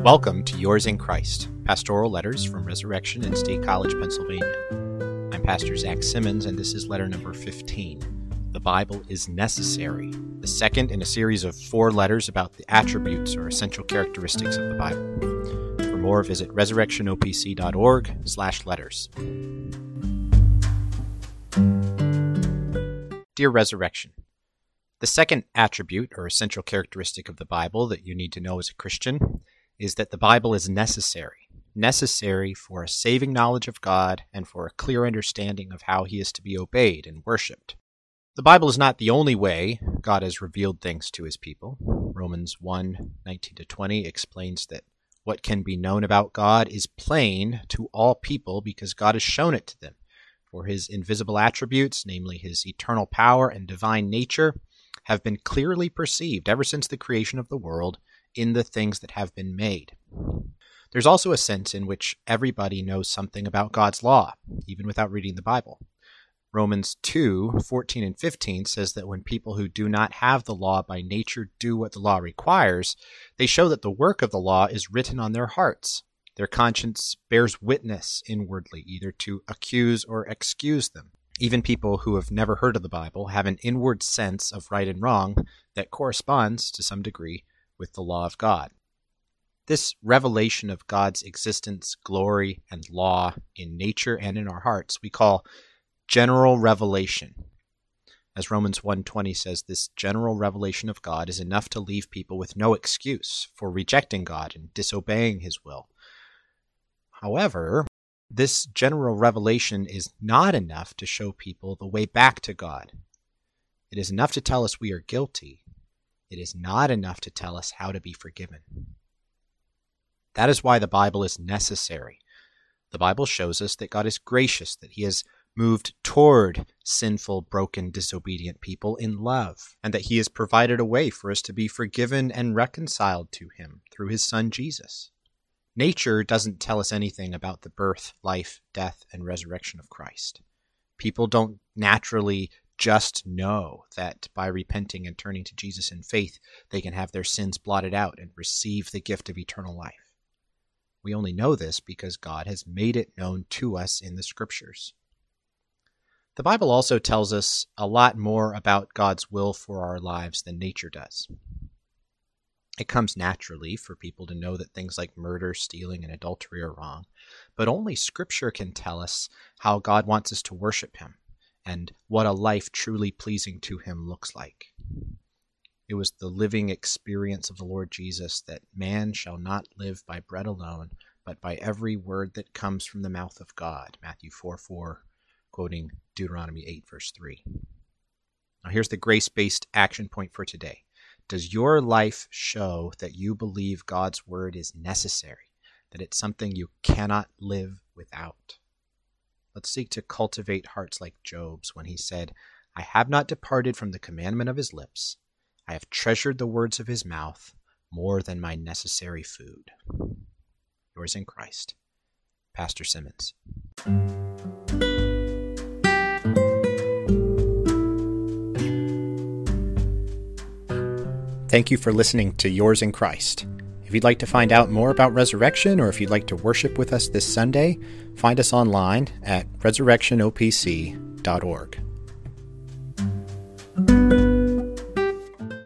Welcome to Yours in Christ, pastoral letters from Resurrection in State College, Pennsylvania. I'm Pastor Zach Simmons, and this is letter number 15. The Bible is necessary, the second in a series of 4 letters about the attributes or essential characteristics of the Bible. For more, visit resurrectionopc.org/letters. Dear Resurrection, the second attribute or essential characteristic of the Bible that you need to know as a Christian is that the Bible is necessary for a saving knowledge of God and for a clear understanding of how he is to be obeyed and worshipped. The Bible is not the only way God has revealed things to his people. Romans 1:19-20 explains that what can be known about God is plain to all people because God has shown it to them. For his invisible attributes, namely his eternal power and divine nature, have been clearly perceived ever since the creation of the world in the things that have been made. There's also a sense in which everybody knows something about God's law, even without reading the Bible. Romans 2:14 and 15 says that when people who do not have the law by nature do what the law requires, they show that the work of the law is written on their hearts. Their conscience bears witness inwardly, either to accuse or excuse them. Even people who have never heard of the Bible have an inward sense of right and wrong that corresponds, to some degree, with the law of God. This revelation of God's existence, glory, and law in nature and in our hearts we call general revelation. As Romans 1:20 says, this general revelation of God is enough to leave people with no excuse for rejecting God and disobeying his will. However, this general revelation is not enough to show people the way back to God. It is enough to tell us we are guilty. It is not enough to tell us how to be forgiven. That is why the Bible is necessary. The Bible shows us that God is gracious, that he has moved toward sinful, broken, disobedient people in love, and that he has provided a way for us to be forgiven and reconciled to him through his Son Jesus. Nature doesn't tell us anything about the birth, life, death, and resurrection of Christ. People don't naturally just know that by repenting and turning to Jesus in faith, they can have their sins blotted out and receive the gift of eternal life. We only know this because God has made it known to us in the Scriptures. The Bible also tells us a lot more about God's will for our lives than nature does. It comes naturally for people to know that things like murder, stealing, and adultery are wrong, but only Scripture can tell us how God wants us to worship him and what a life truly pleasing to him looks like. It was the living experience of the Lord Jesus that man shall not live by bread alone, but by every word that comes from the mouth of God, Matthew 4:4, quoting Deuteronomy 8:3. Now here's the grace-based action point for today. Does your life show that you believe God's word is necessary, that it's something you cannot live without? Let's seek to cultivate hearts like Job's when he said, I have not departed from the commandment of his lips. I have treasured the words of his mouth more than my necessary food. Yours in Christ, Pastor Simmons. Thank you for listening to Yours in Christ. If you'd like to find out more about Resurrection, or if you'd like to worship with us this Sunday, find us online at resurrectionopc.org.